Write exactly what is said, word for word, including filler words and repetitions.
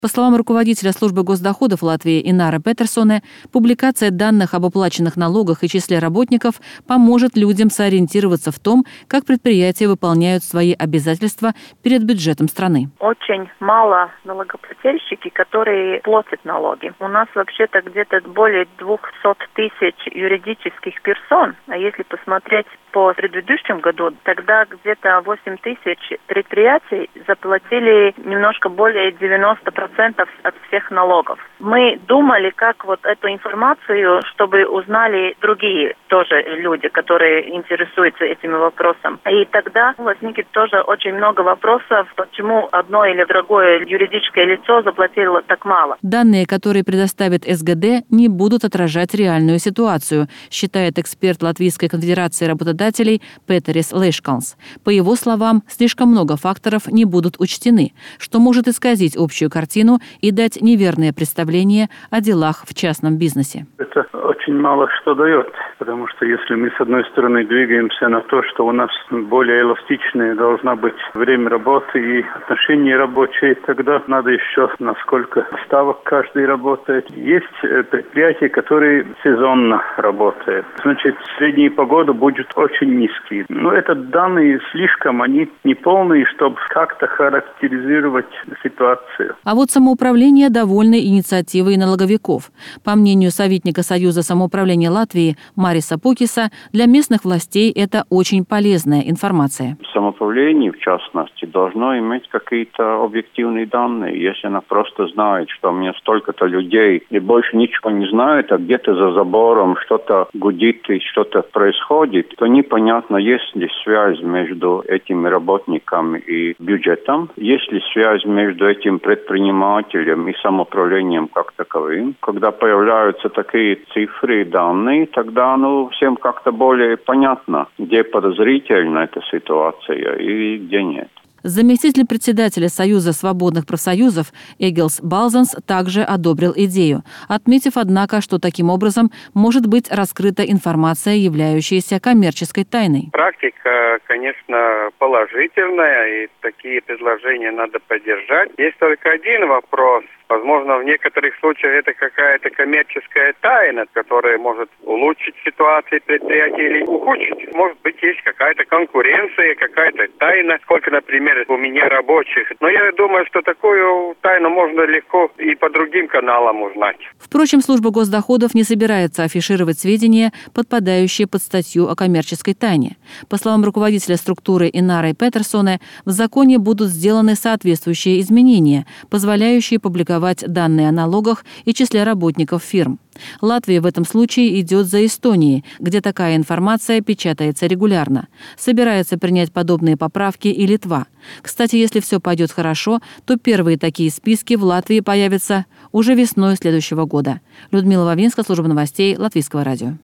По словам руководителя службы госдоходов Латвии Инары Петерсоне, публикация данных об уплаченных налогах и числе работников поможет людям сориентироваться в том, как предприятия выполняют свои обязательства перед бюджетом страны. Очень мало налогоплательщики, которые платят налоги. У нас вообще-то где-то более двухсот тысяч юридических персон, а если посмотреть по предыдущему году, тогда где-то восемь тысяч предприятий заплатили немножко более девяноста процентов от всех налогов. Мы думали, как вот эту информацию, чтобы узнали другие тоже люди, которые интересуются этим вопросом. И тогда возникнет тоже очень много вопросов, почему одно или другое юридическое лицо заплатило так мало. Данные, которые предоставит эс гэ дэ, не будут отражать реальную ситуацию, считает эксперт Латвийской конфедерации работодателей Петерис Лешкалнс. По его словам, слишком много факторов не будут учтены, что может исказить общую картину и дать неверное представление о делах в частном бизнесе. Это очень мало что дает, потому что если мы, с одной стороны, двигаемся на то, что у нас более эластичное должно быть время работы и отношения рабочие, тогда надо еще насколько ставок каждый работает. Есть предприятия, которые сезонно работают. Значит, средняя погода будет очень низкие. Но это данные слишком, они неполные, чтобы как-то характеризировать ситуацию. А вот самоуправление довольно инициативой налоговиков. По мнению советника Союза самоуправления Латвии Мариса Пукиса, для местных властей это очень полезная информация. Самоуправление, в частности, должно иметь какие-то объективные данные. Если она просто знает, что у меня столько-то людей и больше ничего не знает, а где-то за забором что-то гудит и что-то происходит, то непонятно, есть ли связь между этими работниками и бюджетом, есть ли связь между этим предпринимателем и самоуправлением как таковым. Когда появляются такие цифры и данные, тогда ну, всем как-то более понятно, где подозрительна эта ситуация и где нет. Заместитель председателя Союза свободных профсоюзов Эгилс Балзанс также одобрил идею, отметив, однако, что таким образом может быть раскрыта информация, являющаяся коммерческой тайной. Практика, конечно, положительная, и такие предложения надо поддержать. Есть только один вопрос. Возможно, в некоторых случаях это какая-то коммерческая тайна, которая может улучшить ситуацию предприятия или ухудшить. Может быть, есть какая-то конкуренция, какая-то тайна, сколько, например, у меня рабочих. Но я думаю, что такую тайну можно легко и по другим каналам узнать. Впрочем, служба госдоходов не собирается афишировать сведения, подпадающие под статью о коммерческой тайне. По словам руководителя структуры Инары Петерсоне, в законе будут сделаны соответствующие изменения, позволяющие публиковать данные о налогах и числе работников фирм. Латвия в этом случае идет за Эстонией, где такая информация печатается регулярно. Собирается принять подобные поправки и Литва. Кстати, если все пойдет хорошо, то первые такие списки в Латвии появятся уже весной следующего года. Людмила Вавинска, служба новостей Латвийского радио.